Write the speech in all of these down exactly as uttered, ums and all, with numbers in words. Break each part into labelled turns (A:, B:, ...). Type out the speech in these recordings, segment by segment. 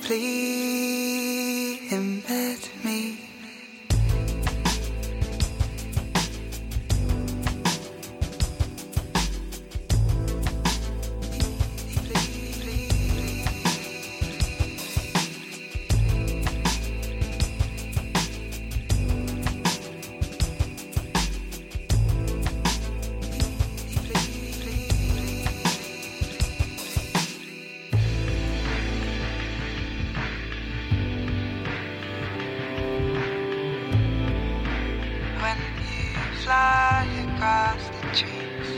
A: deeply embed me. Fly across the trees.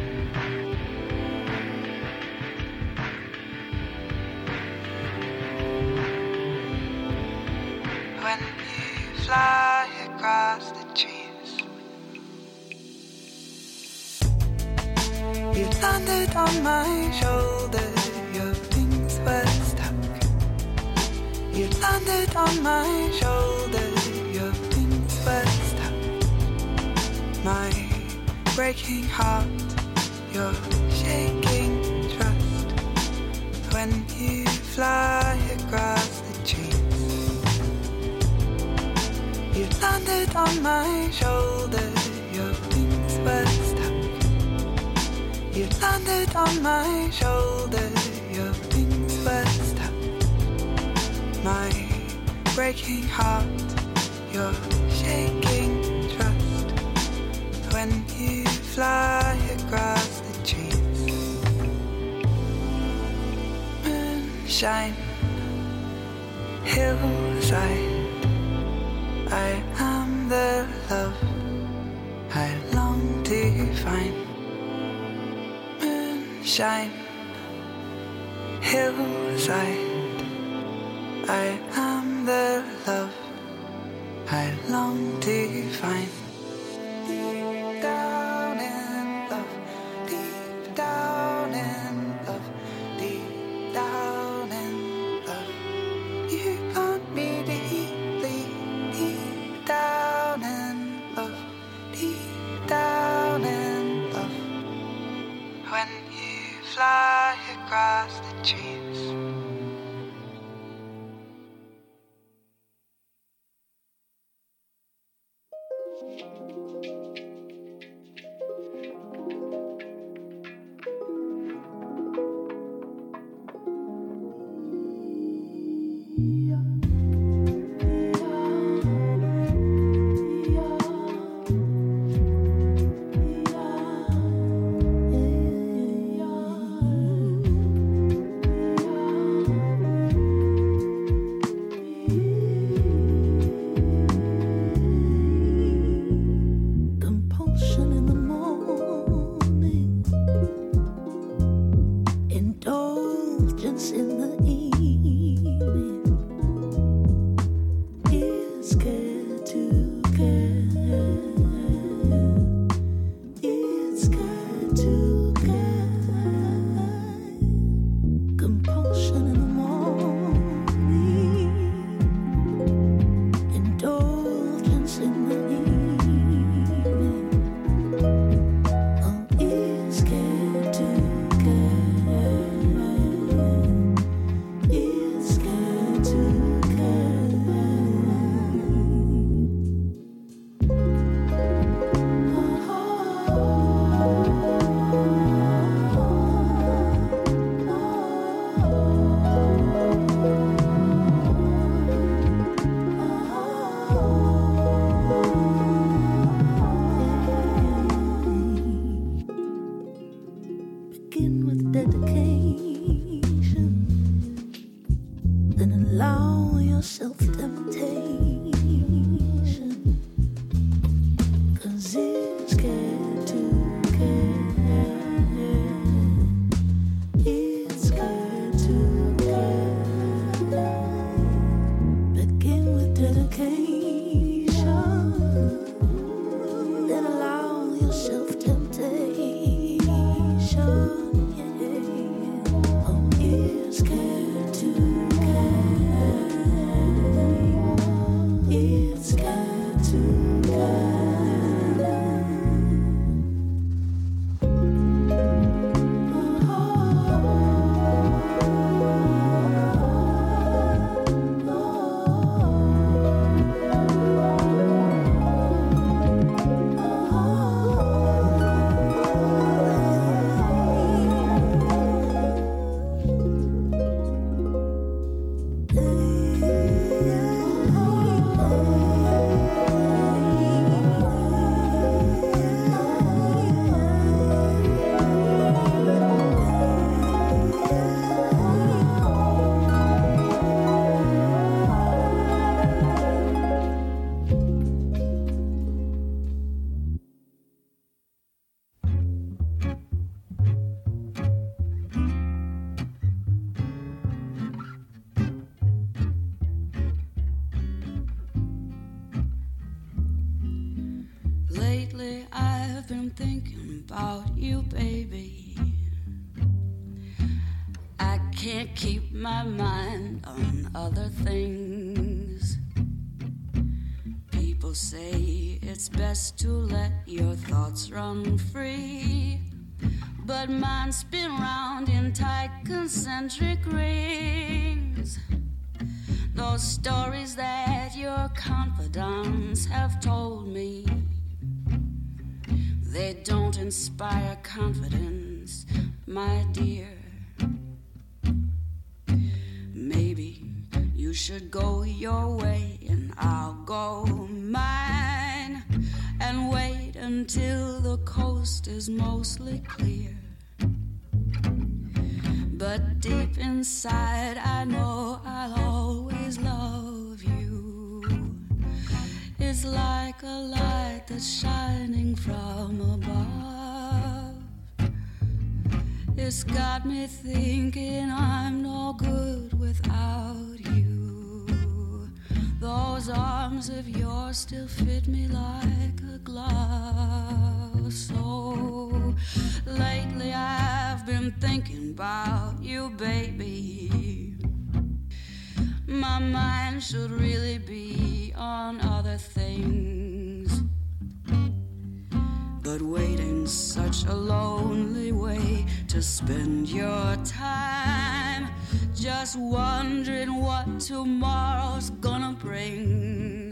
A: When you fly across the trees, you landed on my shoulder, your wings were stuck. You landed on my shoulder, your wings were stuck. My breaking heart, your shaking trust. When you fly across the trees, you landed on my shoulder, your wings were stuck. You landed on my shoulder, your wings were stuck. My breaking heart, your shaking trust. When you fly across the trees, moonshine, hillside, I am the love I long to find. Moonshine, hillside, I am the love I long to find. Down in love, deep down in love, deep down in love. You got me deeply, deep down in love, deep down in love. When you fly across the trees.
B: been thinking about you, baby. I can't keep my mind on other things. People say it's best to let your thoughts run free, but mine spin round in tight concentric rings. Those stories that your confidants have told me, they don't inspire confidence, my dear. Maybe you should go your way and I'll go mine, and wait until the coast is mostly clear. But deep inside I know I'll always love you. It's like a light that's shining from above. It's got me thinking I'm no good without you. Those arms of yours still fit me like a glove. So lately I've been thinking about you, baby. My mind should really be on other things, but waiting's such a lonely way to spend your time, just wondering what tomorrow's gonna bring.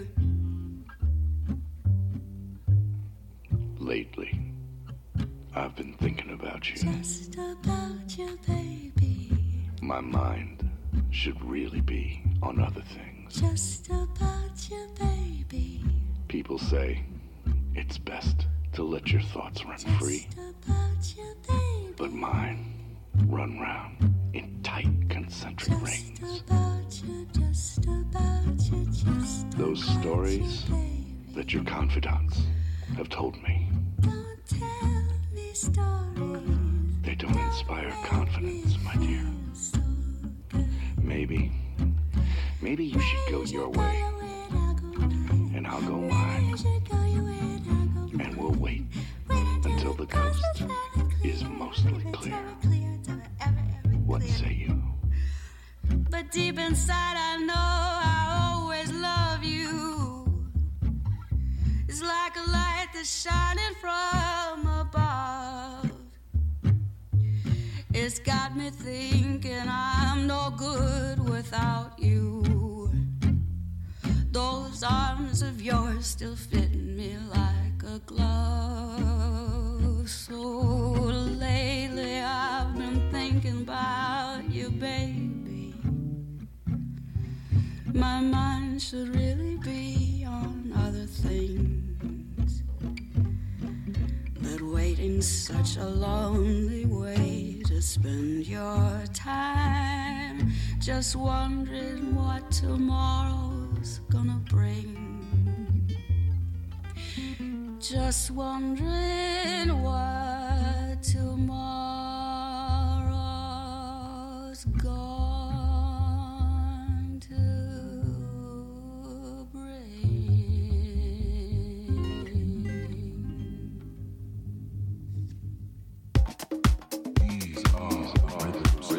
C: Lately, I've been thinking about you.
B: Just about you, baby.
C: My mind should really be on other things.
B: Just about you, baby.
C: People say it's best to let your thoughts run
B: Just
C: free,
B: about you, baby.
C: but mine run round in tight concentric
B: Just
C: rings.
B: about you, just about you, just
C: Those
B: about
C: stories
B: you, baby.
C: that your confidants have told me,
B: Don't tell me stories.
C: they don't inspire confidence, my dear.
B: So good.
C: Maybe, maybe you should go your way, and I'll go mine, and we'll wait until the coast is mostly clear. What say you?
B: But deep inside I know I always love you. It's like a light that's shining from above. It's got me thinking I'm no good without you. Those arms of yours still fit me like a glove. So lately I've been thinking about you, baby. My mind should really be on other things, but waiting's such a lonely way to spend your time, just wondering what tomorrow's gonna bring. Just wondering what tomorrow's going to bring.
C: These are rhythms.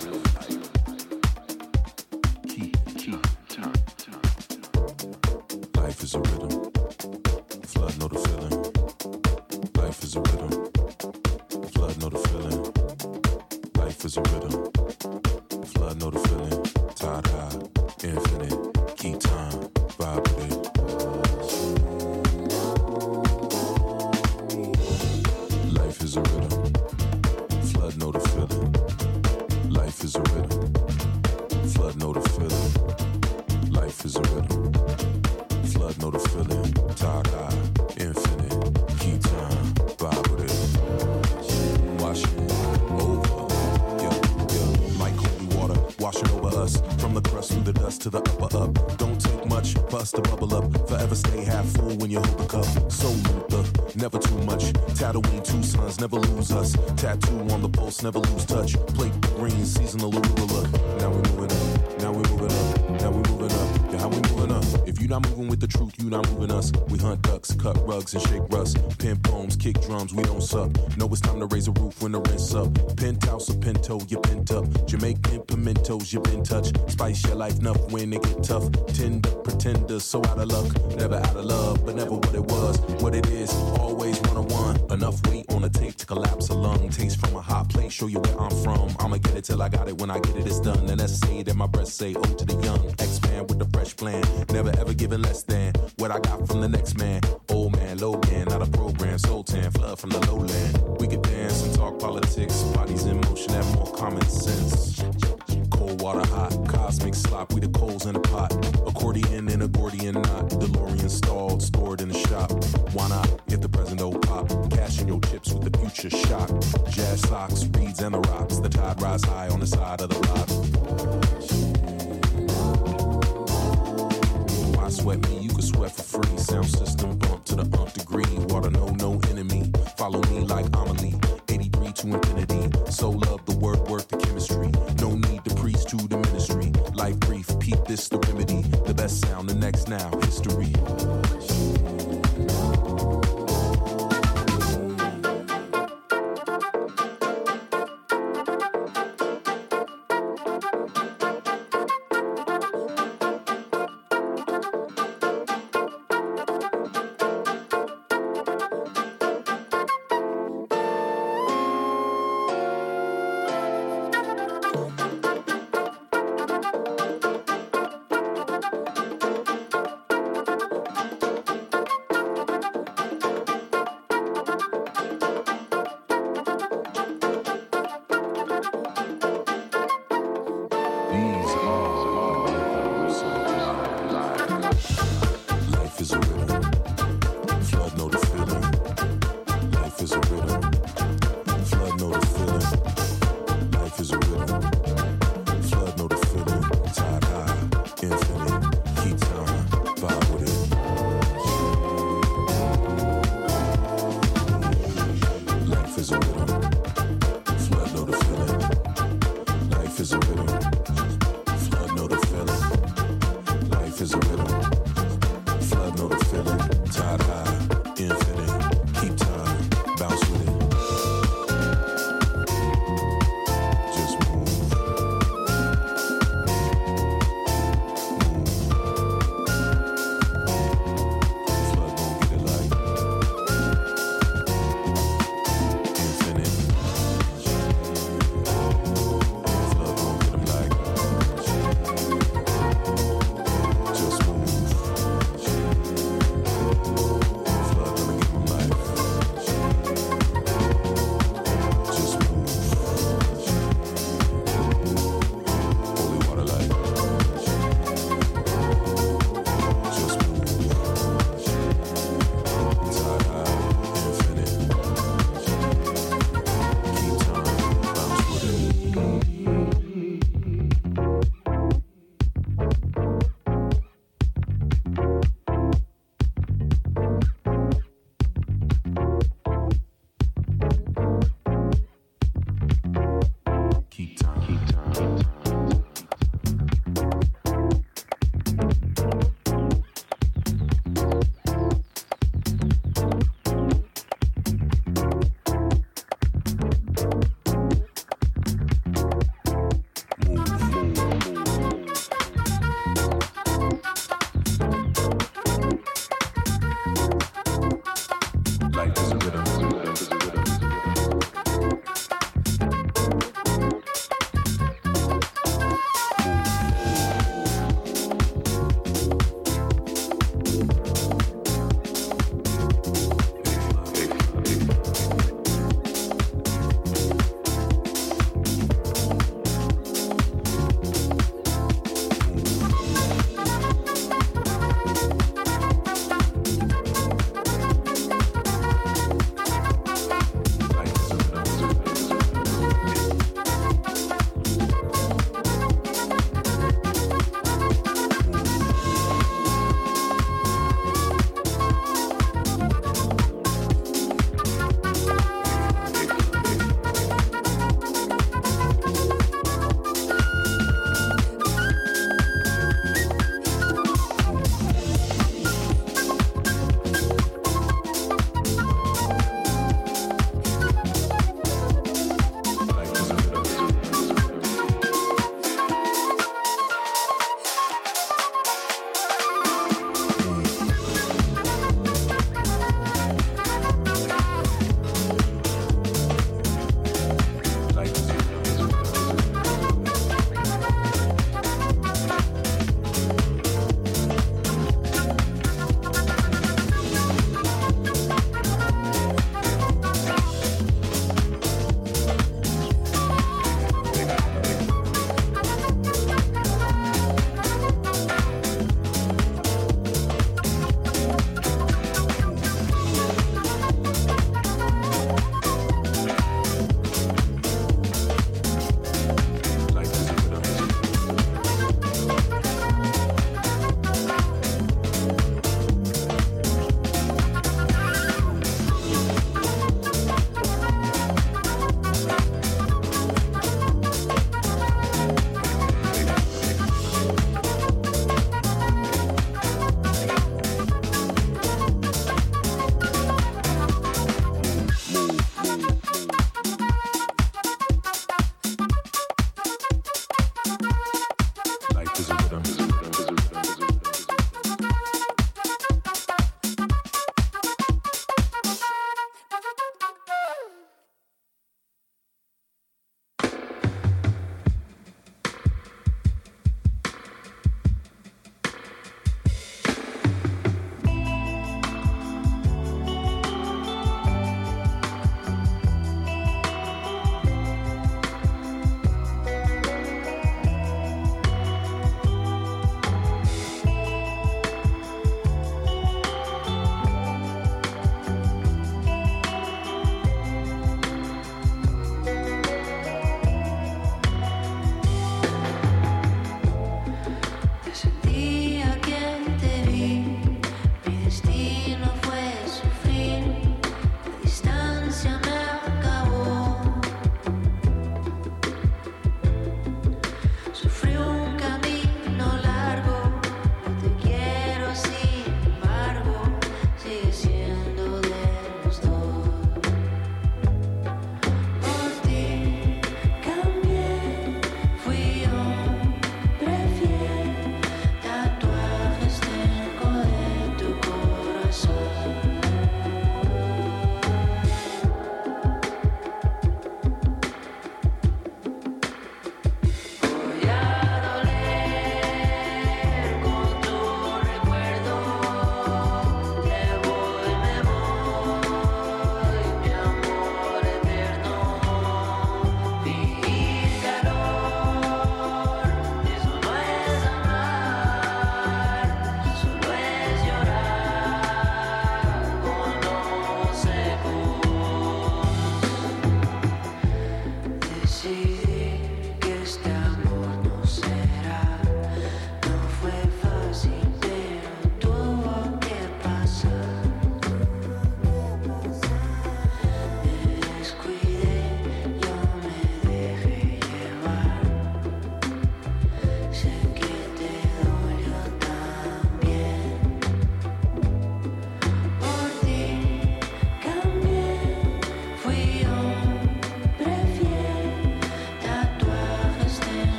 C: Key, key, turn, turn.
D: Life is a rhythm. Flood, know the feeling. Life is a rhythm. Flood, know the feeling. Life is a rhythm. Flood, know the feeling. Tide high, infinite. Keep time, vibe with it. Life is a rhythm. Flood, know the feeling. Life is a rhythm. Flood, know the feeling. Life is a rhythm. Flood, know the feeling. Tide high, infinite. Keep time, vibe with it. Wash it over. Yeah, yeah. Like holy water, washing over us. From the crust through the dust to the upper up. Don't take much for us to bubble up. Forever stay half full when you hold the cup. So Luther, never too much. Tatooine, two sons, never lose us. Tattoo on the pulse, never lose touch. Plate green, seasonal arugula. Now we moving up. Now we moving up. Now we moving up. Yeah, how we moving up? If you you not moving with the truth, you not moving us. We hunt ducks, cut rugs, and shake rust. Pin poems, kick drums, we don't suck. Know it's time to raise a roof when the rent's up. Penthouse or pinto, you pent up. Jamaican pimentos, you been touched. Spice your life enough when it get tough. Tender, pretender, so out of luck. Never out of love, but never what it was. What it is, always one-on-one. Enough weight on the tape to collapse a lung. Taste from a hot plate, show you where I'm from. I'ma get it till I got it, when I get it, it's done. And that's say that my breath say, oh to the young. Expand with the fresh plan. Never ever giving less than what I got from the next man. Old man, Logan, not a program. Soul tan, flood from the lowland. We could dance and talk politics. Bodies in motion, have more common sense. Cold water hot, cosmic slop, we the coals in the pot. Accordion and a Gordian knot. DeLorean stalled, stored in the shop. Why not, if the present don't pop? Cashing your chips with the future shock. Jazz socks, reeds and the rocks. The tide rise high on the side of the block. Why sweat me? You can sweat for free. Sound system bump to the umph degree. Water no, no enemy. Follow me like Amelie. eighty-three to infinity. So love the word, work the chemistry. No need to preach to the ministry. Life brief, peep this the remedy. The best sound, the next now, history.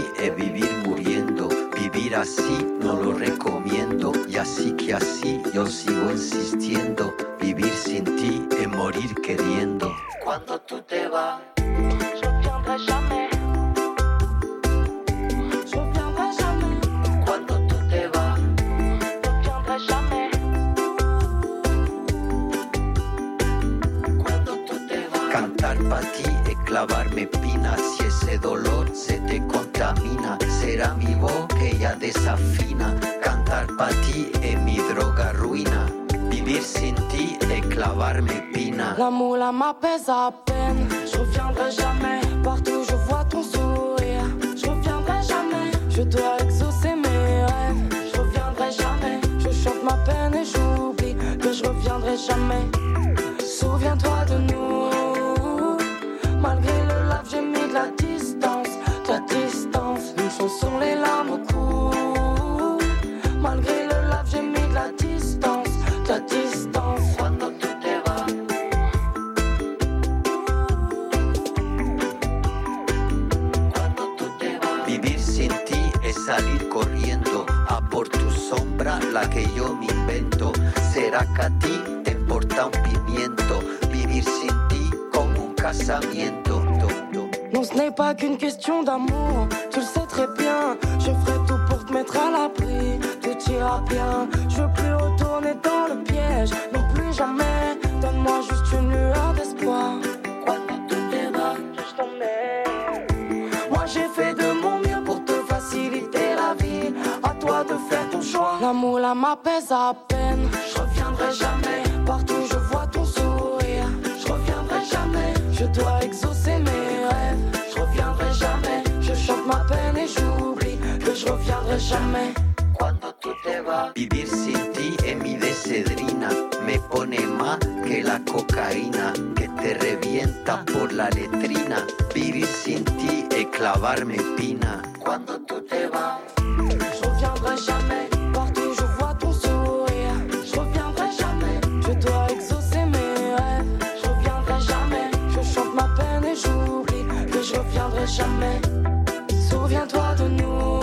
E: es vivir muriendo. Vivir así no lo recomiendo. Y así que así yo sigo insistiendo. Vivir sin ti es morir queriendo. Cuando tú te vas,
F: je reviendrai jamais. Je reviendrai jamais.
E: Cuando tú te vas,
F: je reviendrai jamais.
E: Cuando tú te vas. Cantar pa' ti es clavarme espinas. Si ese dolor se te contamina, será mi voz que ya desafina. Cantar pa' ti es mi droga ruina. Vivir sin ti es clavarme espina.
F: L'amour là m'apaise à peine. Je reviendrai jamais. Partout je vois ton sourire. Je reviendrai jamais. Je dois exaucer mes rêves. Je reviendrai jamais. Je chante ma peine et j'oublie que je reviendrai jamais. Souviens-toi de nous. Malgré le lave, j'ai mis de la distance. De la distance. Une chanson, les larmes au cou. Malgré le lave, j'ai mis de la distance. De la distance.
E: Cuando tú te vas, cuando tú te vas. Vivir sin ti es salir corriendo a por tu sombra, la que yo me invento. ¿Será que a ti te importa un pimiento? Vivir sin ti como un casamiento.
F: Non, ce n'est pas qu'une question d'amour, tu le sais très bien. Je ferai tout pour te mettre à l'abri, tout ira bien. Je veux plus retourner dans le piège, non plus jamais. Donne-moi juste une lueur d'espoir.
E: Cuando tú te vas,
F: Je t'emmène. Moi j'ai fait de mon mieux pour te faciliter la vie. À toi de faire ton choix. L'amour là m'apaise à peine. Je reviendrai jamais. Partout je vois ton sourire. Je reviendrai jamais. Je dois exaucer mes rêves. Je reviendrai jamais. Je chante ma peine et j'oublie que je reviendrai jamais.
E: cuando tú te vas. Vivir sin ti es mi decedrina. Me pone más que la cocaína que te revienta por la letrina. Vivir sin ti es clavarme espina. Cuando tú te vas,
F: Je reviendrai jamais. Partout je vois ton sourire. Je reviendrai jamais. Je dois exaucer mes rêves. Je reviendrai jamais. Je chante ma peine et j'oublie que je reviendrai jamais. Souviens-toi de nous.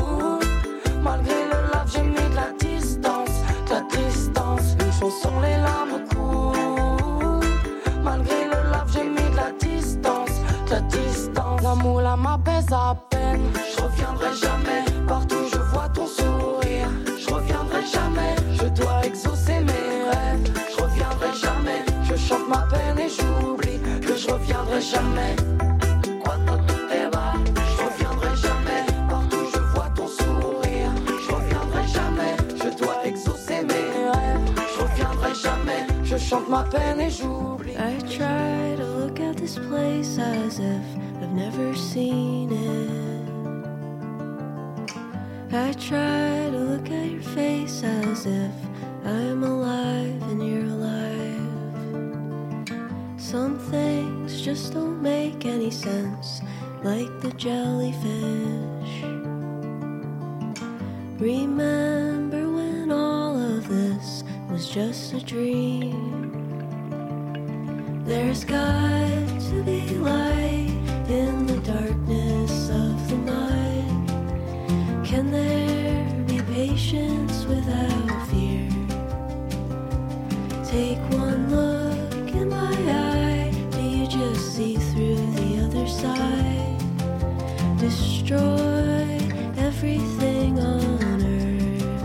F: Malgré le lave, j'ai mis de la distance. De la distance. Une chanson, les larmes au cou. Malgré le lave, j'ai mis de la distance. De la distance. L'amour là m'apaise à peine. Je reviendrai jamais. Partout je vois ton sourire. Je reviendrai jamais. Je dois exaucer mes rêves. Je reviendrai jamais. Je chante ma peine et j'oublie que je reviendrai jamais.
E: cuando tú te vas,
F: Je reviendrai jamais. Partout je vois ton sourire. Je reviendrai jamais. Je dois exaucer mes rêves. Je reviendrai jamais. Je chante ma peine et j'oublie.
G: I try to look at this place as if I've never seen it. I try to look at your face as if I'm alive and you're alive. Some things just don't make any sense, like the jellyfish. Remember when all of this was just a dream? There's got to be light in the darkness of the mind. Can there be patience without fear? Take one look in my eye. Do you just see through the other side? Destroy everything on earth.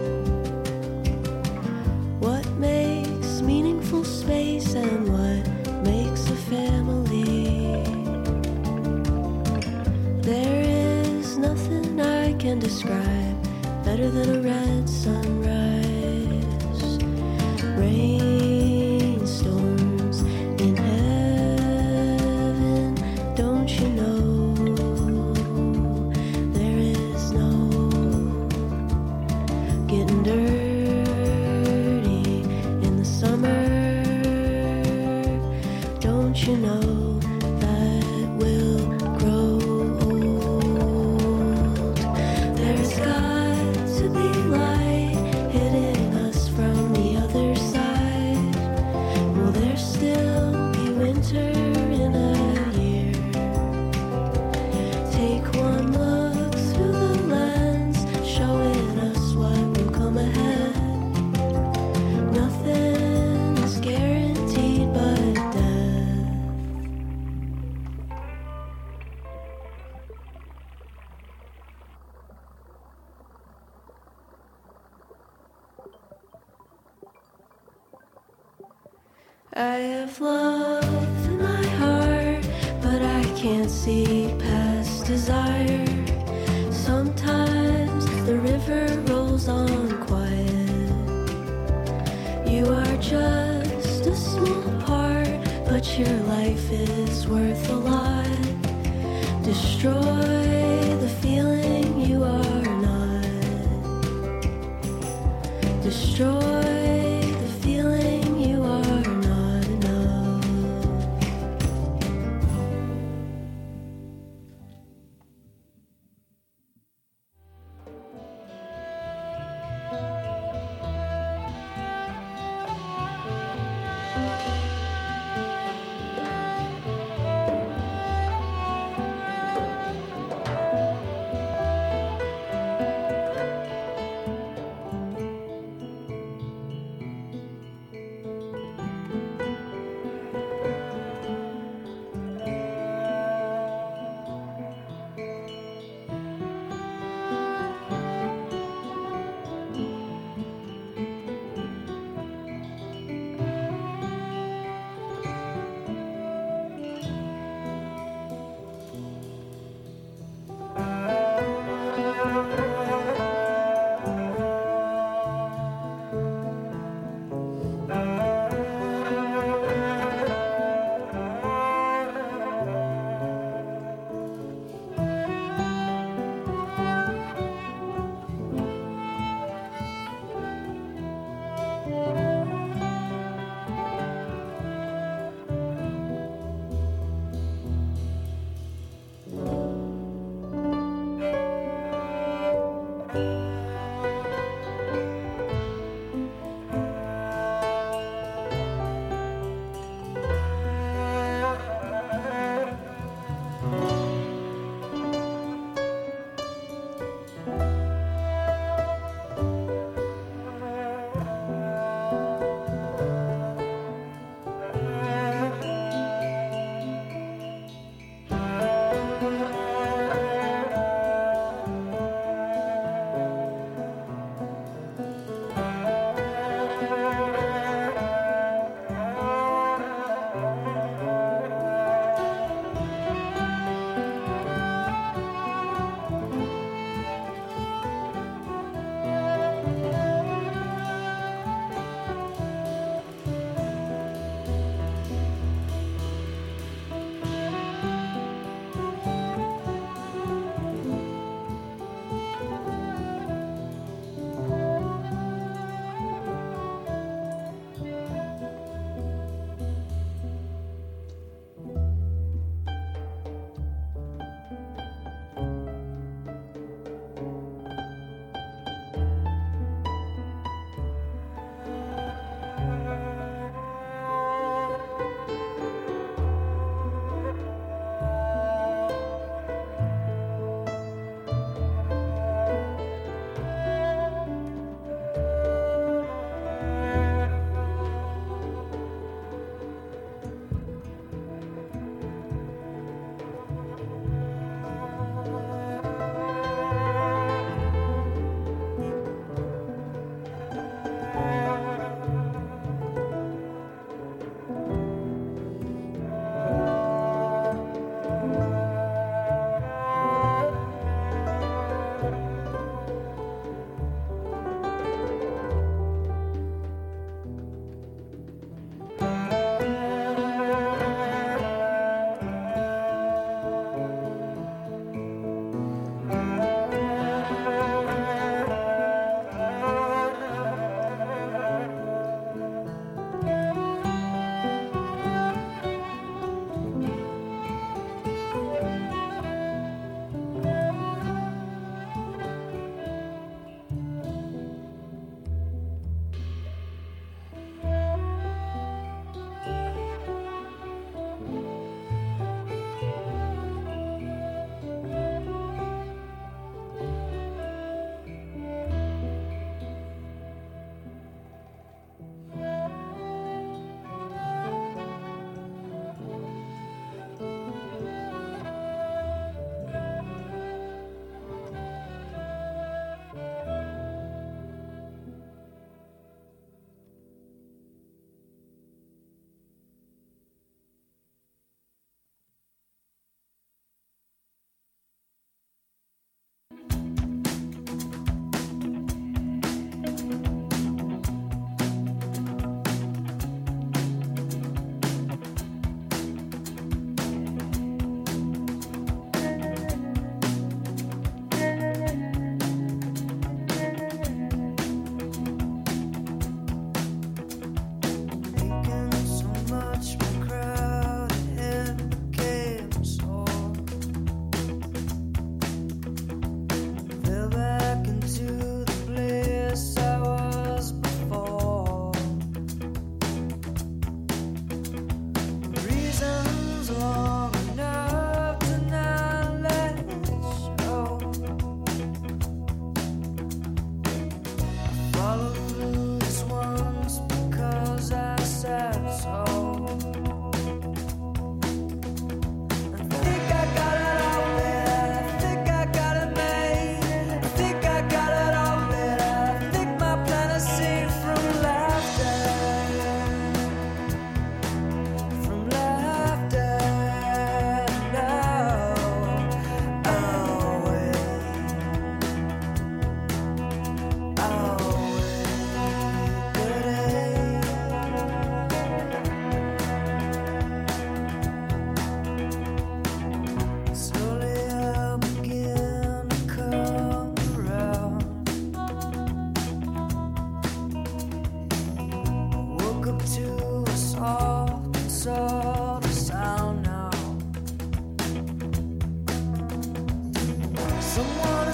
G: What makes meaningful space and what makes a family? There is nothing I can describe better than a red sunrise. Rainstorms in heaven, don't you know? There is no getting dirty in the summer. Don't you know that we'll grow old? There's got to be light hitting us from the other side. I have love in my heart, but I can't see past desire. Sometimes the river rolls on quiet. You are just a small part, but your life is worth a lot. Destroy the feeling you are not. Destroy the feeling you are not enough.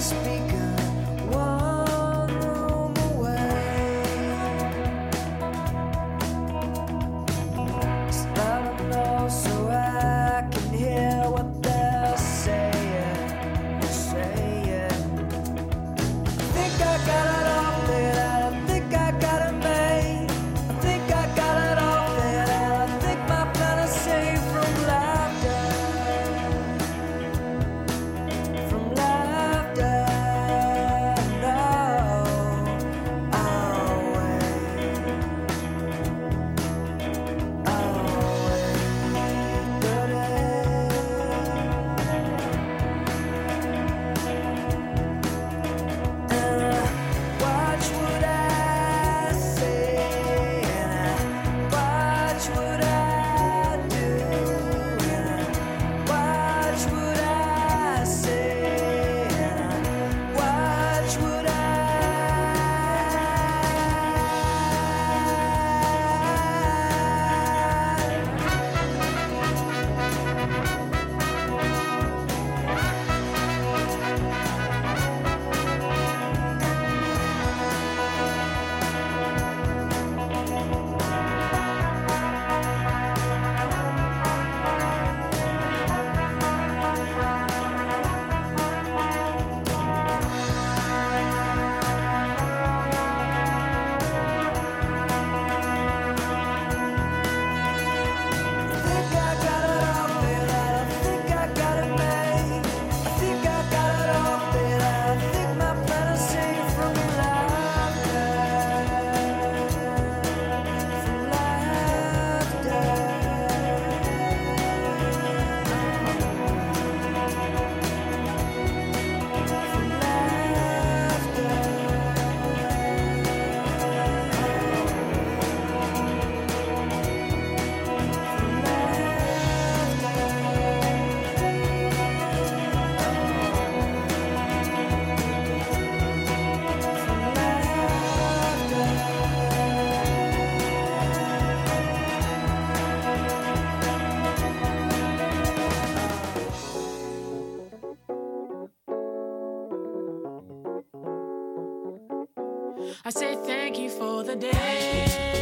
H: I say thank you for the day.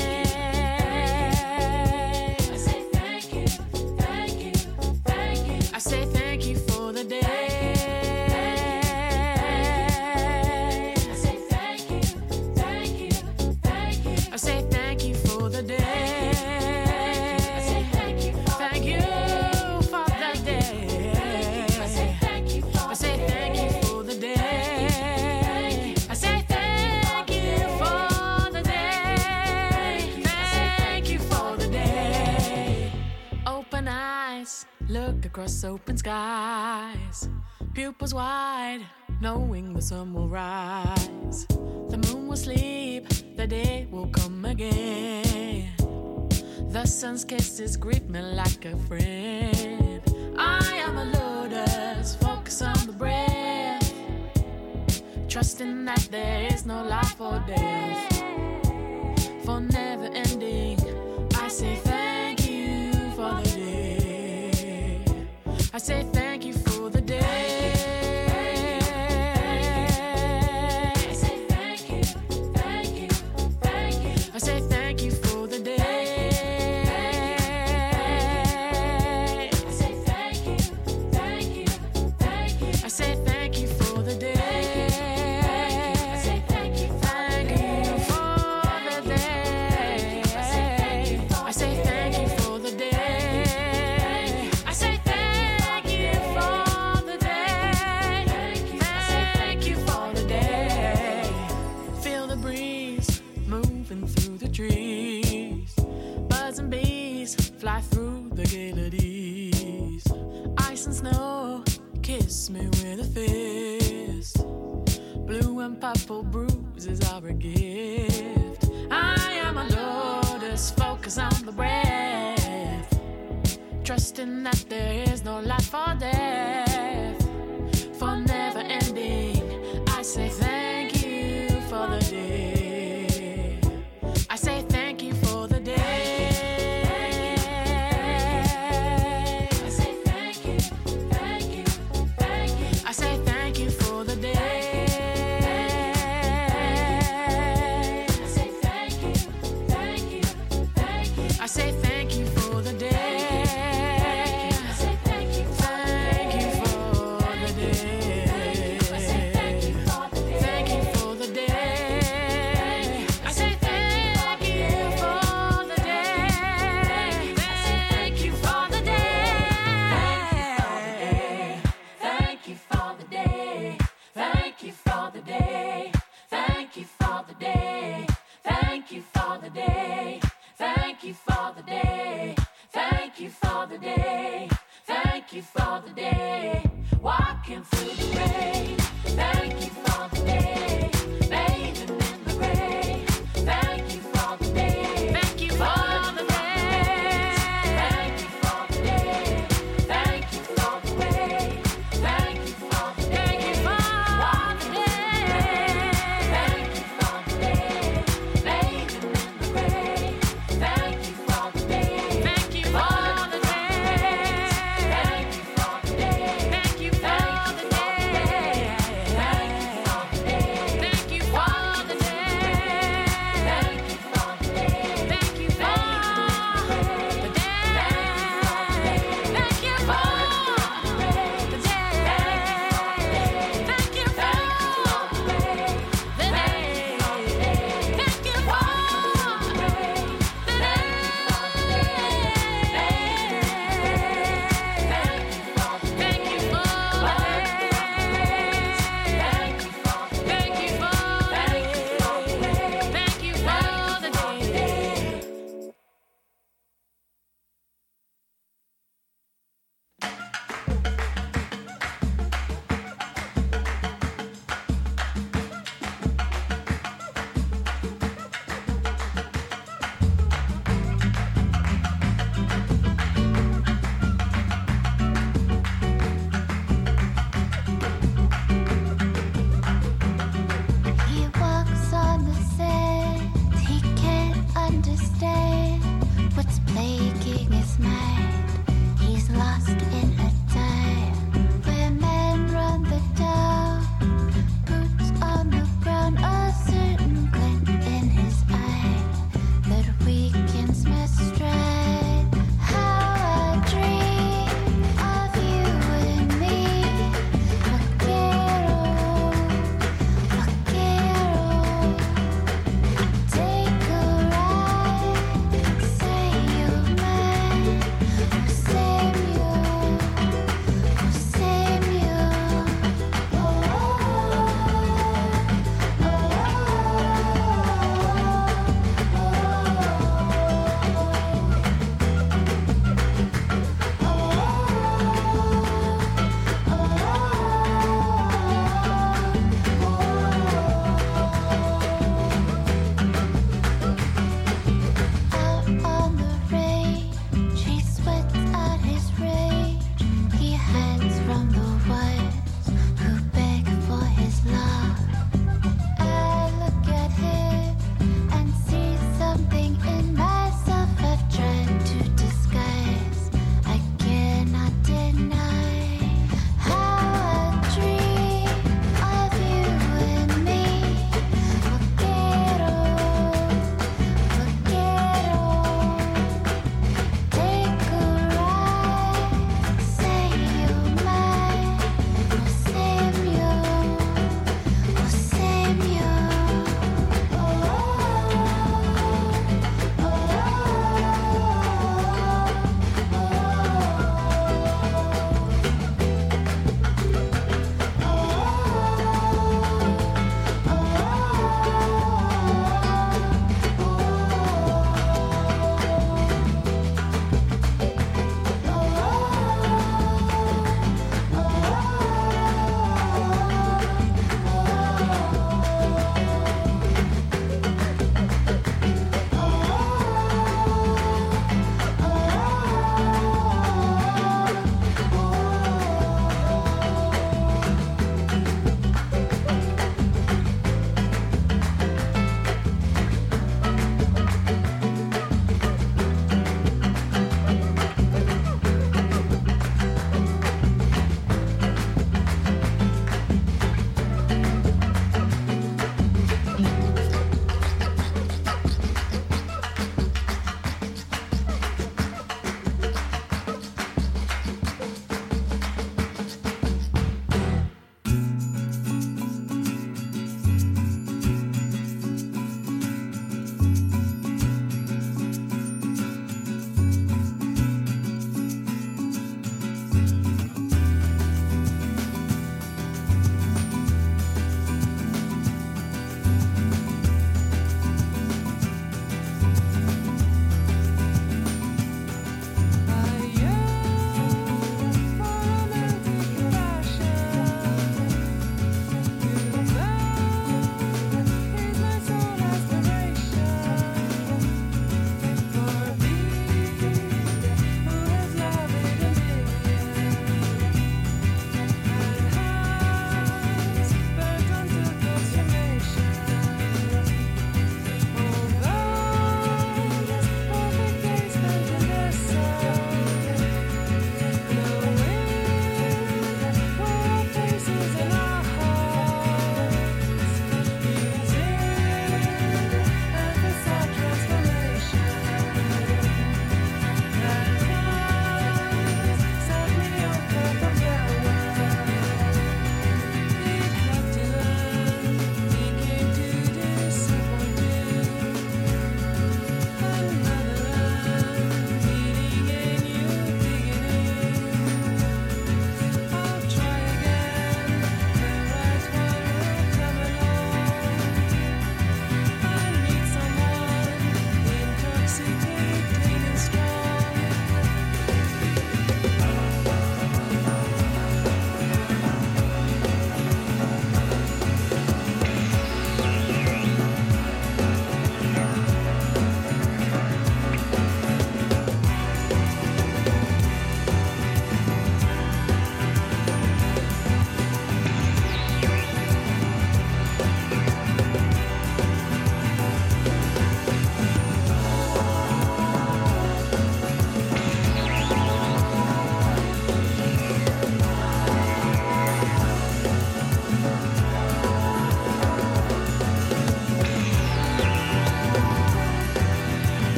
H: I say thank you, thank you, thank you. I say thank you for the day. I say thank you, thank you, thank you. I say thank you for the day. I say thank you, thank you for the day. I say thank you, I say thank you for the day. I say thank you for the day. Thank you for the day. Open eyes, look across open skies. Pupils wide, knowing the sun will rise. The moon will sleep, the day will come again. The sun's kisses greet me like a friend. I am a lotus, focus on the breath, trusting that there is no life or death. For never ending, I say thank you for the day. I say thank you for the day. I say thank you, thank you, thank you. I say thank you for the day. I say thank you, thank you, thank you. I say thank you for the day. I say thank you, thank you for the day. I say thank you, I say thank you for the day. I say thank you for the day. Thank you for the day. Feel the breeze moving through the trees. Birds and bees fly through the galeries. Ice and snow kiss me with a fist. Blue and purple bruises are a gift. I am a lotus, focus on the breath, trusting that there is no life or death. For never ending, I say thank you for the day. I say thank you for the day. I say thank you, thank you, thank you. I say thank you for the Thank you for the day. Thank you for the day. Thank you for the day. Thank you for the day. Thank you for the day. Thank you for the day. Walking through the rain. Thank you for the day. Bathing in the rain. Thank you for the day. Thank you for the day. Thank you for the day. Thank you for the way. Thank you for the day. Thank you for the day.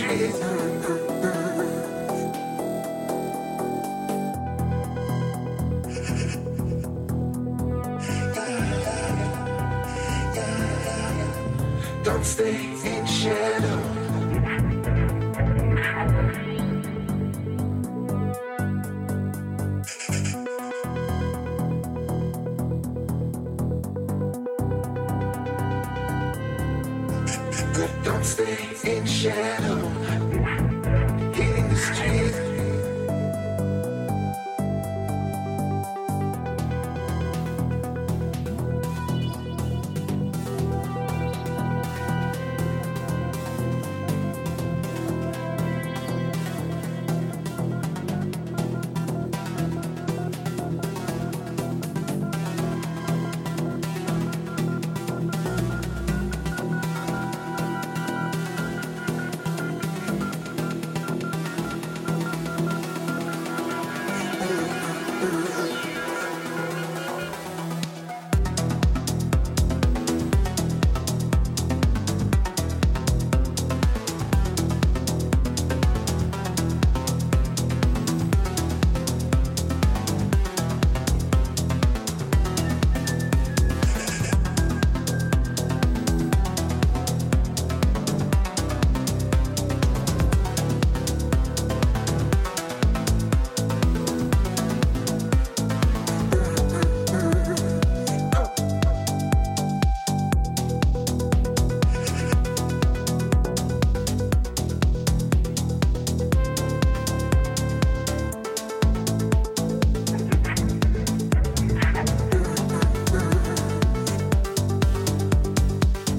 A: Don't stay in shadow. Don't stay in shadow.